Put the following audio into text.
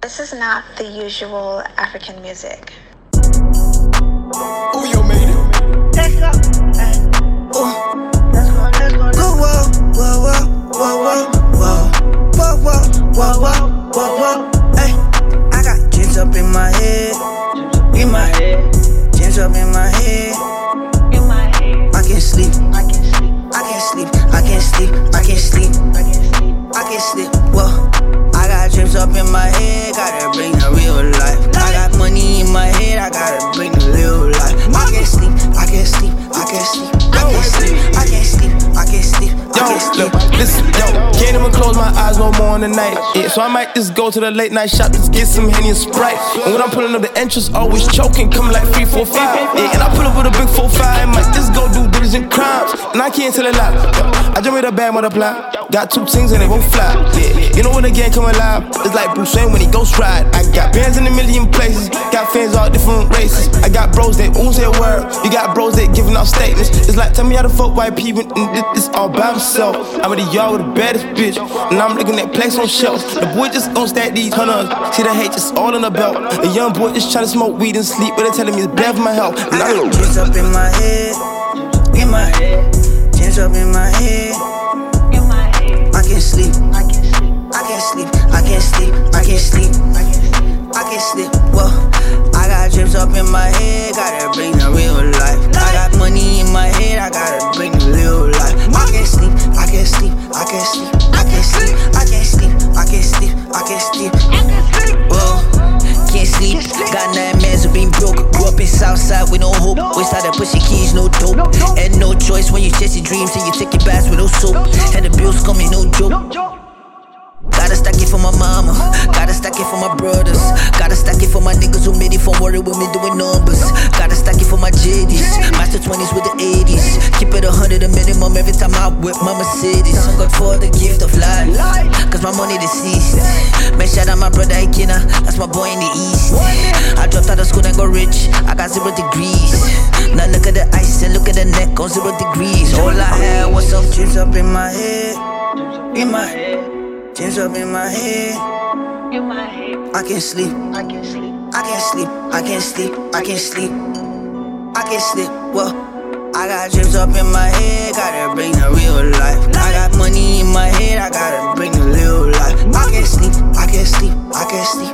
This is not the usual African music. Ooh, you made it. Let's go. Let's go. Go, whoa, whoa, whoa, whoa, whoa, whoa, whoa, whoa, whoa, whoa, whoa. Hey, I got dreams up in my head, dreams up in my head, I can't sleep, I can't sleep, I can't sleep, I can't sleep, I can't sleep. Whoa, I got dreams up in my head, gotta bring the real life. I got money in my head, I gotta bring the real life. I can't sleep, I can't sleep, I can't sleep, I can't sleep, I can't sleep, I can't sleep. Yo, look, listen, yo, can't even close my eyes no more in the night. Yeah, so I might just go to the late night shop, just get some Henny and Sprite. And when I'm pulling up the entrance, always choking, coming like 3, 4, 5. Yeah, and I pull up with a big 4, 5, might just go do diligent crimes. And I can't tell a lie. I just made a bad multiply. Got 2 things and they both fly. Yeah, you know when the gang come alive, it's like Bruce Wayne when he ghost ride. I got bands in a million places, got fans all different races. I got bros that ooze their word, you got bros that giving out statements. It's like tell me how to fuck white people, and this all by himself. I'm in the yard with the baddest bitch, and I'm looking at plaques on shelves. The boy just gon' stack these hunters, see the hate just all in the belt. The young boy just tryna smoke weed and sleep, but they telling me it's bad for my health. And I got dreams up in my head, dreams up in my head, I can't sleep, I can't sleep, I can't sleep, I can't sleep, I can't sleep. Whoa, I got dreams up in my head, gotta bring the real life. I got money in my head, I gotta bring the real life. I can't sleep, I can't sleep, I can't sleep, I can't sleep, I can't sleep, I can't sleep, I can't sleep. Whoa, can't sleep. Got 9 mans who been broke. Grew up in Southside with no hope. We started pushing keys, no dope. And no choice when you chase your dreams and you take your baths with no soap. And the bills coming, no joke. Gotta stack it for my mama, gotta stack it for my brothers, gotta stack it for my niggas who made it from worry with me doing numbers. Gotta stack it for my JDs, master 20s with the 80s. Keep it 100 a minimum every time I whip my Mercedes. Thank God for the gift of life, cause my money deceased. Man, shout out my brother Ikena, that's my boy in the east. I dropped out of school and got rich, I got 0 degrees. Now look at the ice and look at the neck on 0 degrees. All I had was some dreams up in my head, dreams up in my head, I can't sleep, I can't sleep, I can't sleep, I can't sleep, I can't sleep, I can't sleep. Well, I got dreams up in my head, gotta bring the real life. I got money in my head, I gotta bring the real life. I can't sleep, I can't sleep, I can't sleep.